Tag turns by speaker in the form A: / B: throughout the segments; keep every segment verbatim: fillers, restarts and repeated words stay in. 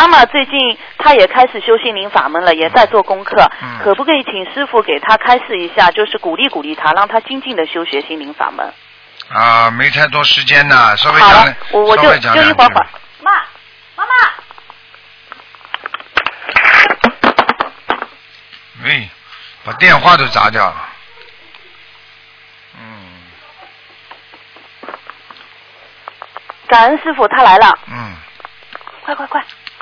A: 妈妈最近她也开始修心灵法门了，也在做功课，
B: 嗯、
A: 可不可以请师傅给她开示一下，就是鼓励鼓励她，让她精进的修学心灵法门？
B: 啊，没太多时间呢，稍微讲。
A: 好了，我我就就一会儿会儿。妈，妈妈。
B: 哎，把电话都砸掉了。嗯。
A: 感恩师傅，他来了。
B: 嗯。
A: 快快快！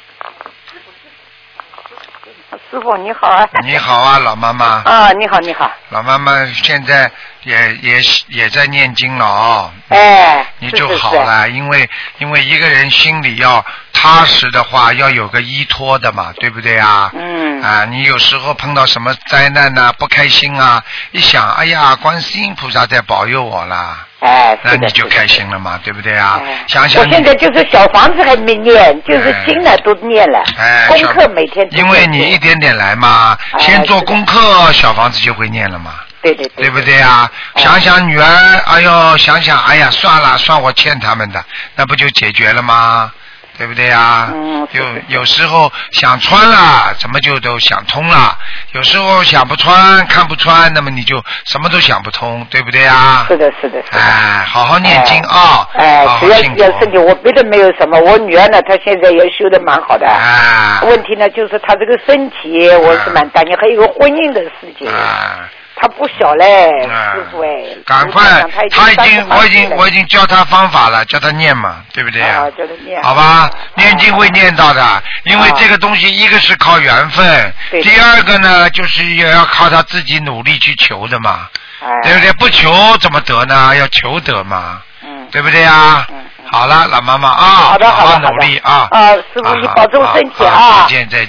C: 师傅你好啊！
B: 你好啊，老妈妈。
C: 啊，你好你好。
B: 老妈妈现在也也也在念经了哦。
C: 哎。
B: 你就好了，
C: 是是是
B: 因为因为一个人心里要踏实的话，要有个依托的嘛，对不对啊？
C: 嗯。
B: 啊，你有时候碰到什么灾难呐、啊、不开心啊，一想，哎呀，观世音菩萨在保佑我啦。
C: 哎，
B: 那你就开心了嘛，对不对啊？
C: 哎、
B: 想想
C: 我现在就是小房子还没念，就是经呢都念了，
B: 哎，
C: 功课每天都
B: 因为你一点点来嘛，
C: 哎、
B: 先做功课，小房子就会念了嘛。
C: 对对
B: 对，
C: 对，
B: 对不对啊？
C: 哎、
B: 想想女儿，哎呦，想想，哎呀，算了，算我欠他们的，那不就解决了吗？对不对呀？
C: 嗯，
B: 有有时候想穿了，怎么就都想通了？有时候想不穿，看不穿，那么你就什么都想不通，对不对呀？
C: 是的，是的，是的。
B: 哎，好好念经啊！
C: 哎，
B: 好好
C: 主要
B: 辛苦
C: 要身体，我别的没有什么。我女儿呢，她现在也修得蛮好的。
B: 哎。
C: 问题呢，就是她这个身体，我是蛮担心，还有个婚姻的事情。
B: 哎。
C: 他不小嘞，师傅哎，
B: 赶快，他已经，我已经，我已经教他方法了，教他念嘛，对不对
C: 啊？教他念。
B: 好吧，念经会念到的，因为这个东西，一个是靠缘分，第二个呢，就是也要靠他自己努力去求的嘛，对不对？不求怎么得呢？要求得嘛，
C: 嗯，
B: 对不对呀？嗯。好了，老妈妈啊，
C: 好的，
B: 好好努力啊！
C: 啊，师傅你保重身体啊！
B: 再见，再见。